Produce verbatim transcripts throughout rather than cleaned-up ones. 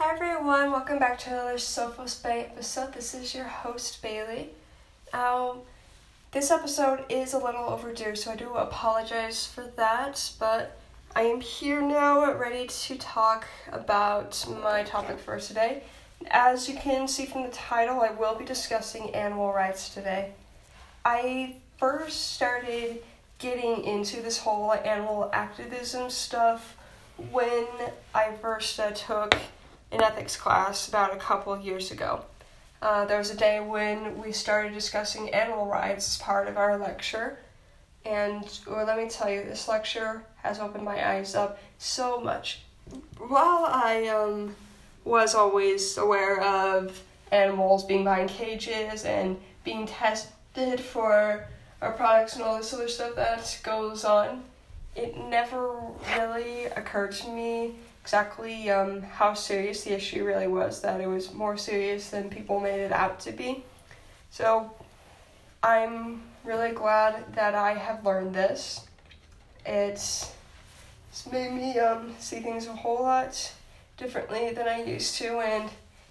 Hi everyone, welcome back to another Sophos Bay episode. This is your host, Bailey. Now, this episode is a little overdue, so I do apologize for that, but I am here now, ready to talk about my topic for today. As you can see from the title, I will be discussing animal rights today. I first started getting into this whole animal activism stuff when I first uh, took an ethics class about a couple of years ago. Uh, there was a day when we started discussing animal rights as part of our lecture, and well, let me tell you, this lecture has opened my eyes up so much. While I um, was always aware of animals being behind cages and being tested for our products and all this other stuff that goes on, it never really occurred to me exactly um, how serious the issue really was, that it was more serious than people made it out to be. So I'm really glad that I have learned this. It's, it's made me um, see things a whole lot differently than I used to, and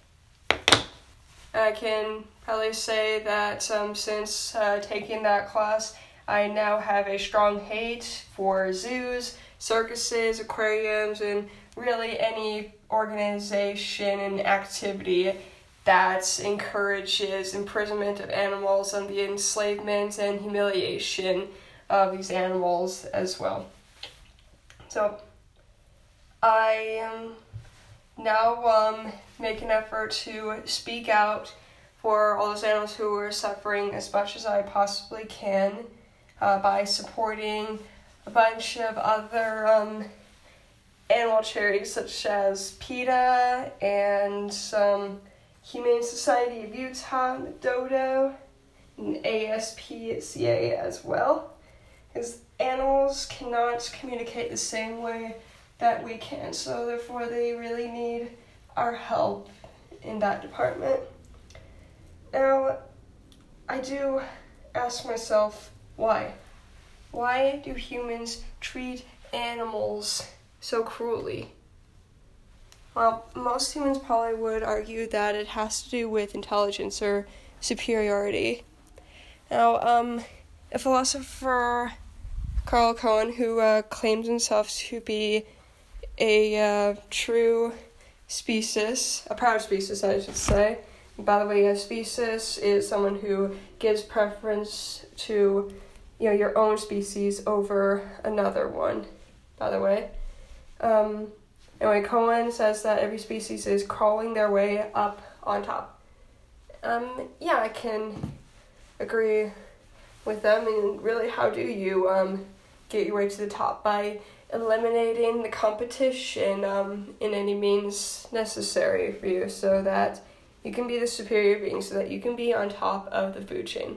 I can probably say that um, since uh, taking that class, I now have a strong hate for zoos, circuses, aquariums, and really any organization and activity that encourages imprisonment of animals and the enslavement and humiliation of these animals as well. So I um, now um, make an effort to speak out for all those animals who are suffering as much as I possibly can uh, by supporting a bunch of other um, animal charities such as PETA and um, Humane Society of Utah, Dodo, and A S P C A as well. Because animals cannot communicate the same way that we can, so therefore they really need our help in that department. Now, I do ask myself, why? Why do humans treat animals so cruelly? Well, most humans probably would argue that it has to do with intelligence or superiority. Now, um, a philosopher, Carl Cohen, who uh, claims himself to be a uh, true species, a proud species, I should say. By the way, a species is someone who gives preference to, you know, your own species over another one, by the way. Um, anyway, Cohen says that every species is crawling their way up on top. Um, yeah, I can agree with them. And really, how do you um, get your way to the top? By eliminating the competition um, in any means necessary for you, so that you can be the superior being, so that you can be on top of the food chain.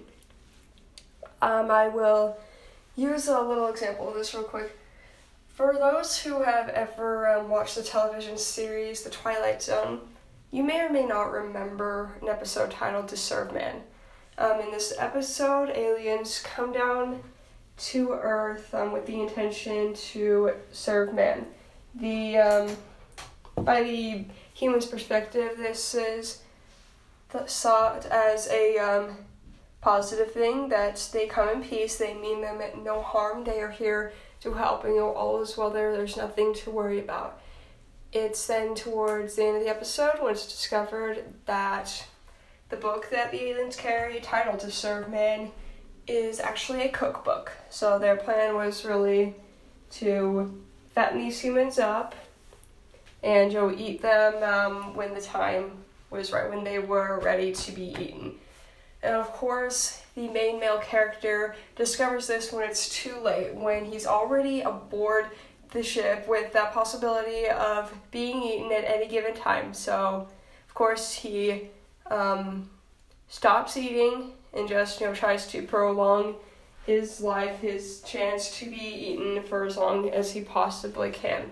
Um, I will use a little example of this real quick. For those who have ever um, watched the television series The Twilight Zone, you may or may not remember an episode titled To Serve Man. Um, in this episode, aliens come down to Earth um, with the intention to serve man. The um, by the human's perspective, this is th- sought as a um, positive thing, that they come in peace, they mean them no harm, they are here to help, and you know, all is well there, there's nothing to worry about. It's then towards the end of the episode when it's discovered that the book that the aliens carry, titled To Serve Man, is actually a cookbook. So their plan was really to fatten these humans up and, you know, eat them um, when the time was right, when they were ready to be eaten. And of course, the main male character discovers this when it's too late, when he's already aboard the ship with that possibility of being eaten at any given time. So, of course, he um, stops eating and just, you know, tries to prolong his life, his chance to be eaten for as long as he possibly can.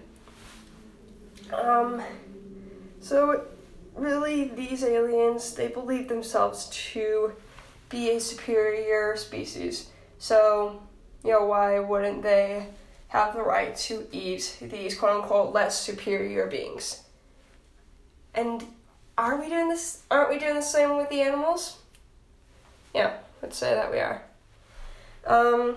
Um, so, really, these aliens, they believe themselves to be a superior species. So, you know, why wouldn't they have the right to eat these quote-unquote less superior beings? And are we doing this? Aren't we doing the same with the animals? Yeah, let's say that we are. Um,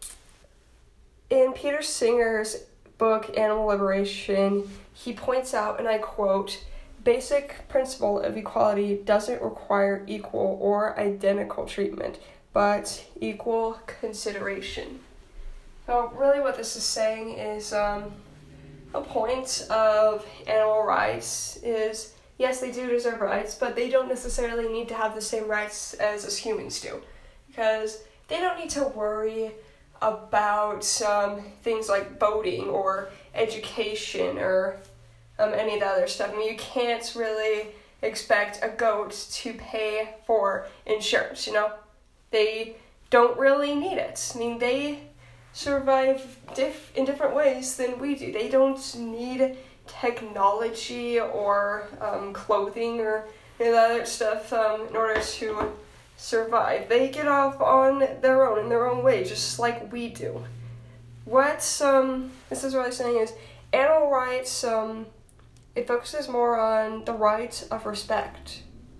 in Peter Singer's book, Animal Liberation, he points out, and I quote, "Basic principle of equality doesn't require equal or identical treatment, but equal consideration." So really what this is saying is um, a point of animal rights is, yes, they do deserve rights, but they don't necessarily need to have the same rights as us humans do, because they don't need to worry about um, things like voting or education or um, any of the other stuff. I mean, you can't really expect a goat to pay for insurance, you know? They don't really need it. I mean, they survive diff- in different ways than we do. They don't need technology or um, clothing or any of the other stuff um, in order to survive. They get off on their own, in their own way, just like we do. What um, this is really saying is animal rights, um, it focuses more on the right of respect.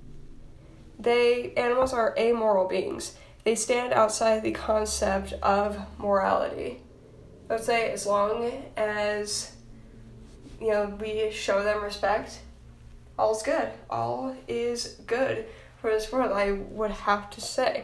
They, animals are amoral beings. They stand outside the concept of morality. Let's say as long as, you know, we show them respect, all's good. All is good for this world, I would have to say.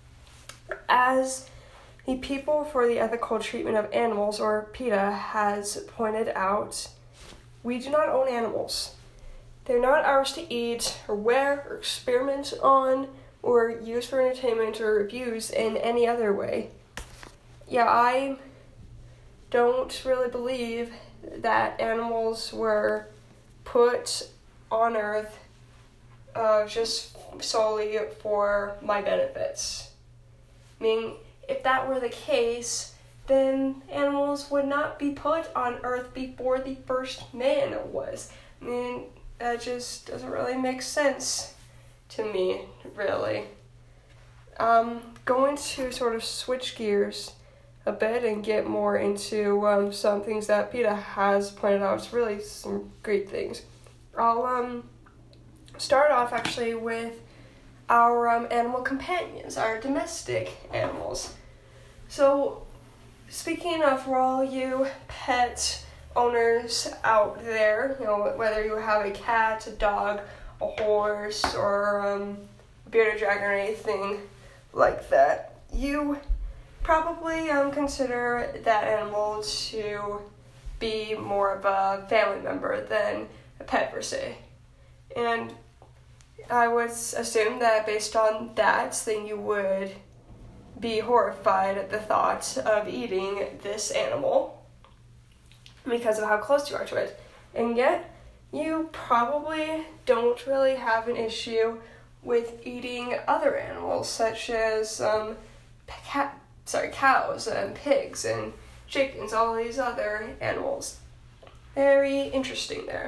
As the People for the Ethical Treatment of Animals, or PETA, has pointed out, we do not own animals. They're not ours to eat or wear or experiment on or use for entertainment or abuse in any other way. Yeah, I don't really believe that animals were put on Earth uh, just solely for my benefits. I mean, if that were the case, then animals would not be put on Earth before the first man was. I mean, that just doesn't really make sense to me, really. Um, going to sort of switch gears a bit and get more into um, some things that PETA has pointed out. It's really some great things. I'll um, start off actually with our um, animal companions, our domestic animals. So, speaking of for all you pet owners out there, you know, whether you have a cat, a dog, a horse, or um, a bearded dragon or anything like that, you probably um, consider that animal to be more of a family member than a pet per se. And I would assume that based on that, then you would be horrified at the thought of eating this animal because of how close you are to it. And yet, you probably don't really have an issue with eating other animals, such as um, cat, sorry, cows and pigs and chickens, all these other animals. Very interesting there.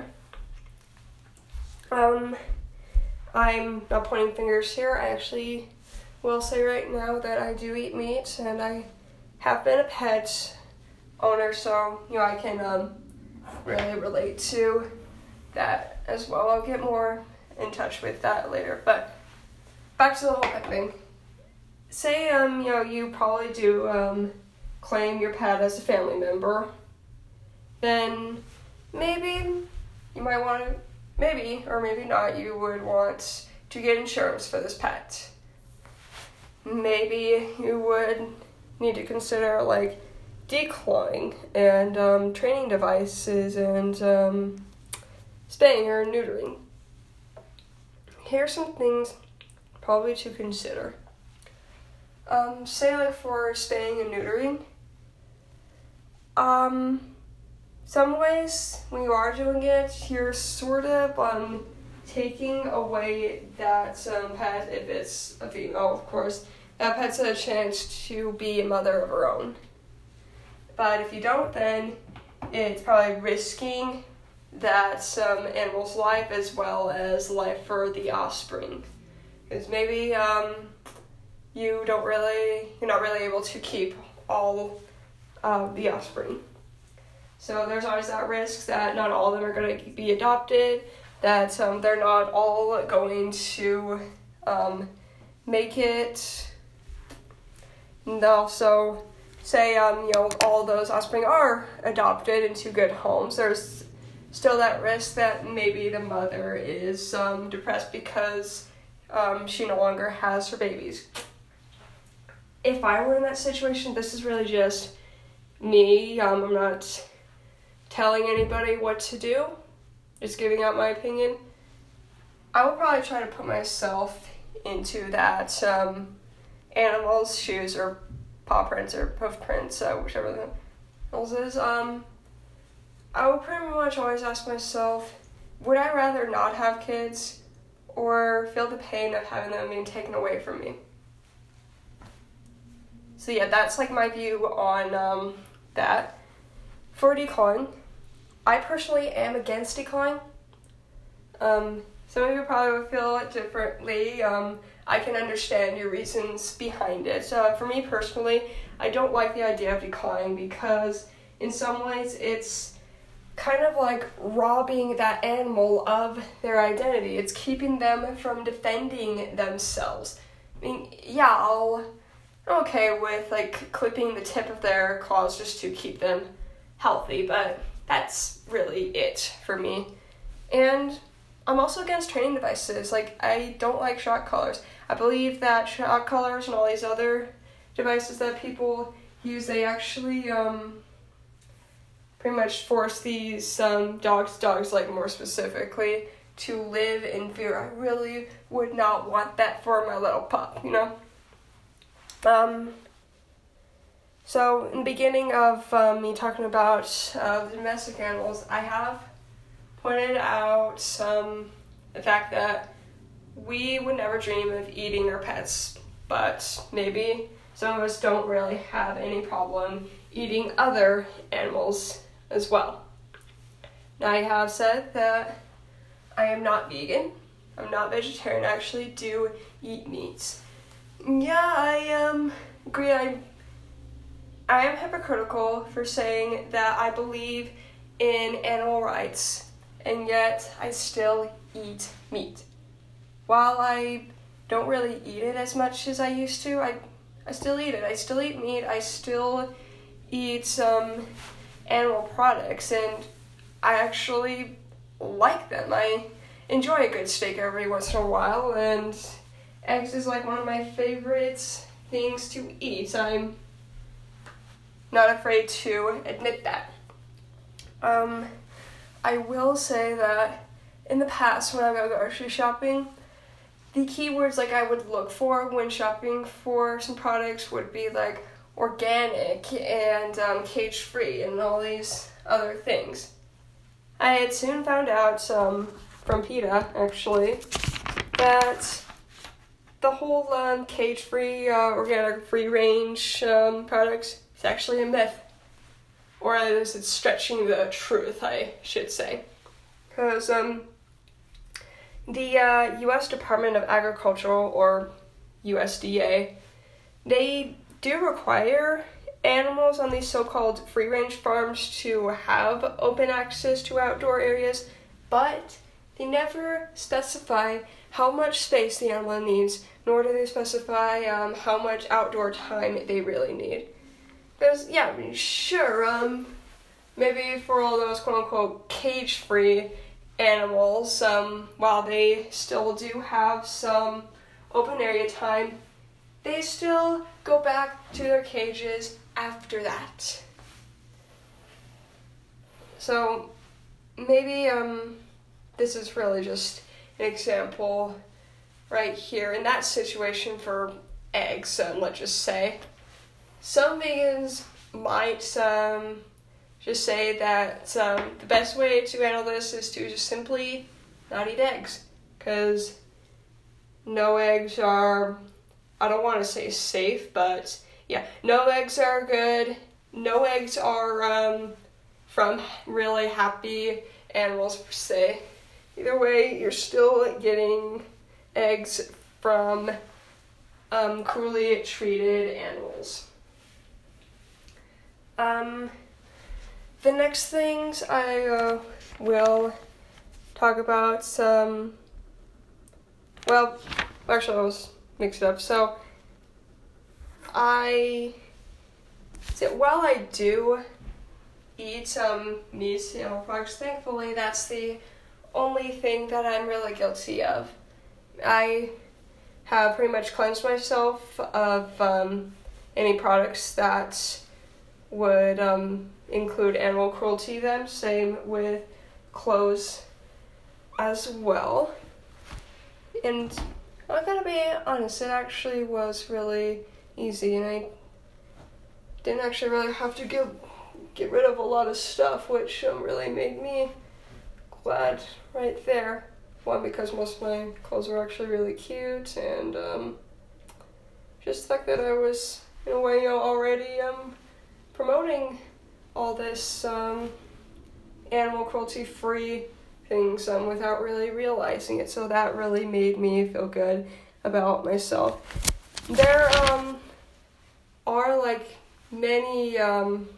Um, I'm not pointing fingers here. I actually will say right now that I do eat meat, and I have been a pet owner, so, you know, I can um, really relate to that as well. I'll get more in touch with that later, but back to the whole pet thing. Say, um, you know, you probably do um, claim your pet as a family member, then maybe you might want to, maybe, or maybe not, you would want to get insurance for this pet. Maybe you would need to consider, like, declawing and um, training devices and um, spaying or neutering. Here's some things probably to consider. Um, say, like, for spaying and neutering, um, some ways when you are doing it, you're sort of um, taking away that um, pet, if it's a female, of course, that pet's a chance to be a mother of her own. But if you don't, then it's probably risking that um, animal's life as well as life for the offspring. Because maybe um, you don't really, you're not really able to keep all of the offspring. So there's always that risk that not all of them are going to be adopted, that um, they're not all going to um, make it. And also say, um, you know, all those offspring are adopted into good homes. There's still that risk that maybe the mother is um, depressed because um, she no longer has her babies. If I were in that situation, this is really just me. Um, I'm not telling anybody what to do, just giving out my opinion. I would probably try to put myself into that um, animal's shoes or paw prints or hoof prints, uh, whichever the animals is. Um, I would pretty much always ask myself, would I rather not have kids or feel the pain of having them being taken away from me? So yeah, that's like my view on um, that. For declawing, I personally am against declawing. Um, some of you probably would feel it differently. Um, I can understand your reasons behind it. Uh, for me personally, I don't like the idea of declawing because in some ways it's kind of like robbing that animal of their identity. It's keeping them from defending themselves. I mean, yeah, I'll, I'm okay with like clipping the tip of their claws just to keep them healthy, but that's really it for me. And I'm also against training devices. Like, I don't like shock collars. I believe that shock collars and all these other devices that people use, they actually um, pretty much force these um, dogs, dogs like more specifically, to live in fear. I really would not want that for my little pup, you know? Um, so, in the beginning of um, me talking about uh, the domestic animals, I have pointed out um, the fact that we would never dream of eating our pets, but maybe some of us don't really have any problem eating other animals as well. Now, I have said that I am not vegan. I'm not vegetarian. I actually do eat meats. Yeah, I um, agree. I, I am hypocritical for saying that I believe in animal rights, and yet I still eat meat. While I don't really eat it as much as I used to, I, I still eat it. I still eat meat. I still eat some animal products, and I actually like them. I enjoy a good steak every once in a while, and eggs is like one of my favorite things to eat. I'm not afraid to admit that. Um, I will say that in the past when I go grocery shopping, the keywords like I would look for when shopping for some products would be like organic and um, cage-free and all these other things. I had soon found out um, from PETA, actually, that the whole um, cage-free, uh, organic, free-range um, products is actually a myth. Or at least it's stretching the truth, I should say. Because um, the uh, U S Department of Agriculture, or U S D A, they do require animals on these so-called free-range farms to have open access to outdoor areas, but they never specify how much space the animal needs, nor do they specify um, how much outdoor time they really need. Because, yeah, I mean, sure, um, maybe for all those quote-unquote cage-free animals, um, while they still do have some open area time, they still go back to their cages after that. So, maybe, um, this is really just an example right here in that situation for eggs, um, let's just say. Some vegans might um, just say that um, the best way to handle this is to just simply not eat eggs, because no eggs are, I don't want to say safe, but yeah, no eggs are good. No eggs are um, from really happy animals per se. Either way, you're still getting eggs from um, cruelly treated animals. Um, the next things I uh, will talk about some, well, actually I was mixed up. So I, so while I do eat some meat and animal products, thankfully that's the only thing that I'm really guilty of. I have pretty much cleansed myself of um, any products that would um, include animal cruelty then, same with clothes as well. And I gotta be honest, it actually was really easy, and I didn't actually really have to get, get rid of a lot of stuff, which um, really made me glad right there. One, because most of my clothes were actually really cute, and um, just the fact that I was, in a way, you know, already um, promoting all this um, animal cruelty-free things um, without really realizing it. So that really made me feel good about myself. There um, are, like, many um,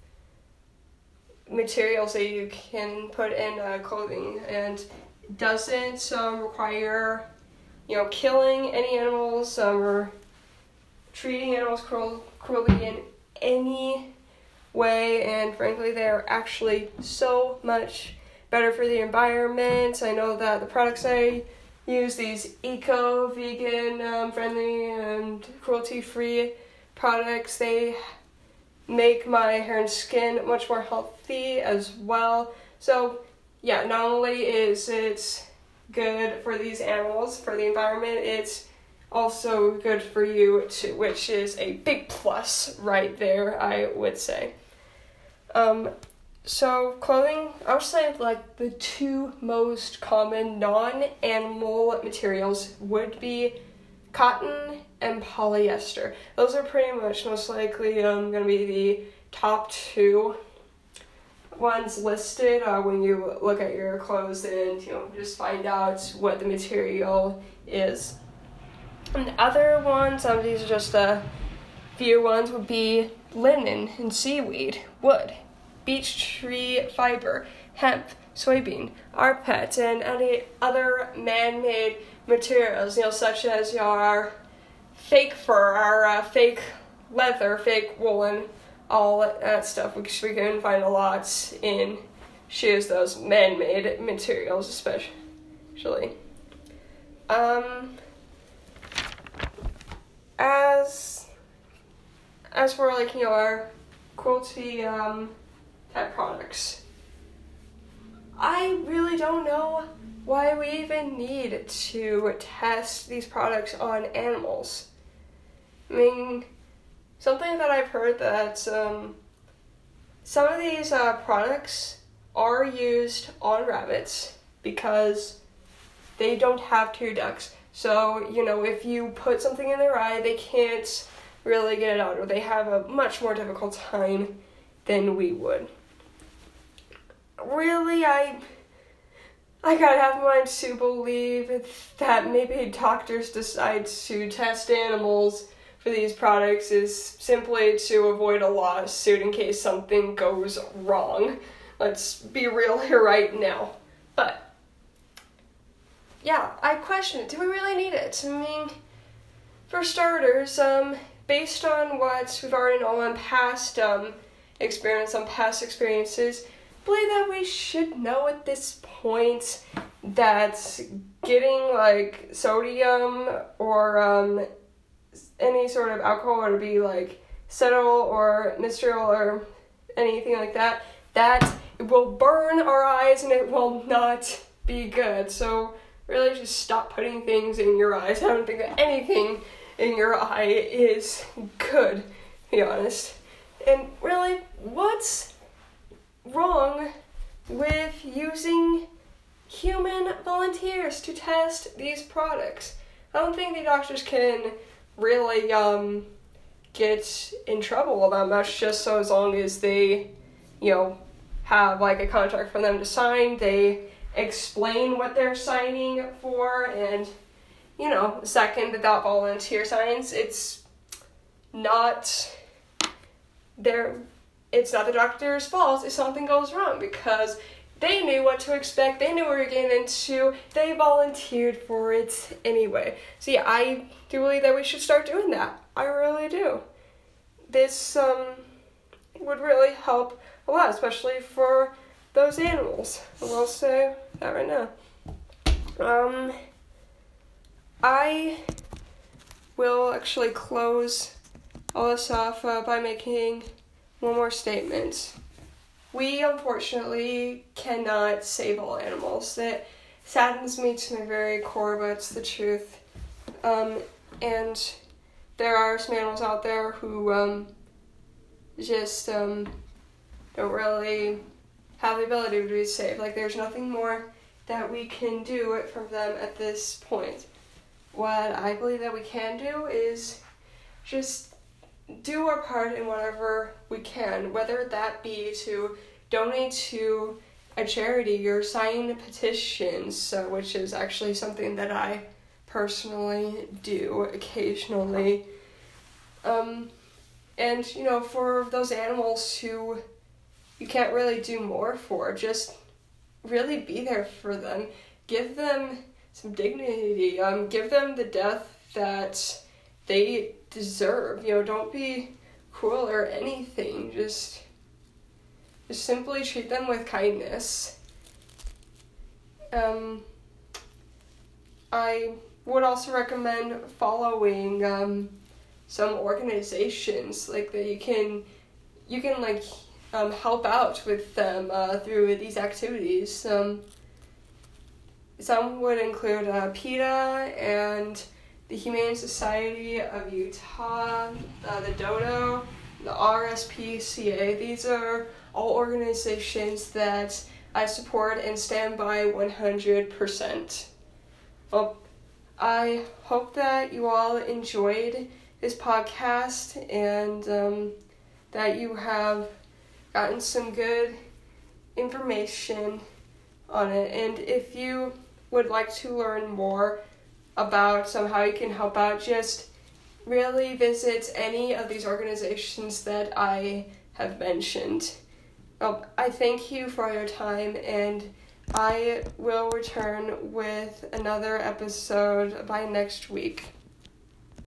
materials that you can put in uh, clothing, and doesn't um, require, you know, killing any animals um, or treating animals cruel, cruelly in any way, and frankly they're actually so much better for the environment. I know that the products I use, these eco, vegan, um, friendly, and cruelty-free products, they make my hair and skin much more healthy as well. So yeah, not only is it good for these animals, for the environment, it's also good for you too, which is a big plus right there, I would say. Um, so clothing, I would say like the two most common non-animal materials would be cotton and polyester. Those are pretty much most likely um, going to be the top two ones listed uh, when you look at your clothes and, you know, just find out what the material is. And other ones, um, these are just a few ones, would be linen and seaweed, wood, beech tree fiber, hemp, soybean, rpet, and any other man-made materials, you know, such as your fake fur, or uh, fake leather, fake woolen, all that stuff, which we can find a lot in shoes, those man-made materials especially. Um, as, as for, like, you know, our cruelty um, type products, I really don't know why we even need to test these products on animals. I mean, something that I've heard that um, some of these uh, products are used on rabbits because they don't have tear ducts. So, you know, if you put something in their eye, they can't really get it out, or they have a much more difficult time than we would. Really, I... I gotta have mine to believe that maybe doctors decide to test animals for these products is simply to avoid a lawsuit in case something goes wrong. Let's be real here right now. But, yeah, I question it. Do we really need it? I mean, for starters, um, based on what we've already known on past um, experience, on past experiences, I believe that we should know at this point that getting, like, sodium or um, any sort of alcohol, whether it be like cetyl or mistral or anything like that, that it will burn our eyes and it will not be good. So really just stop putting things in your eyes. I don't think that anything in your eye is good, to be honest. And really, what's wrong with using human volunteers to test these products? I don't think the doctors can really um get in trouble about much, just so as long as they, you know, have like a contract for them to sign, they explain what they're signing for, and, you know, second, without volunteer signs, it's not their, it's not the doctor's fault if something goes wrong, because they knew what to expect. They knew what we were getting into. They volunteered for it anyway. So yeah, I do believe that we should start doing that. I really do. This um would really help a lot, especially for those animals. I will say that right now. Um, I will actually close all this off uh, by making one more statement. We unfortunately cannot save all animals. It saddens me to my very core, but it's the truth. Um, and there are some animals out there who um, just um, don't really have the ability to be saved. Like, there's nothing more that we can do from them at this point. What I believe that we can do is just do our part in whatever we can, whether that be to donate to a charity or sign petitions, uh, which is actually something that I personally do occasionally. Um, and, you know, for those animals who you can't really do more for, just really be there for them. Give them some dignity. Um, give them the death that they deserve. You know, don't be cruel or anything. Just, just simply treat them with kindness. Um, I would also recommend following um, some organizations like that you can, you can like um, help out with them uh, through these activities. Um, some would include uh, PETA and the Humane Society of Utah, uh, the Dodo, the R S P C A. These are all organizations that I support and stand by one hundred percent. Well, I hope that you all enjoyed this podcast and um, that you have gotten some good information on it. And if you would like to learn more about um, how you can help out, just really visit any of these organizations that I have mentioned. Um, I thank you for your time, and I will return with another episode by next week.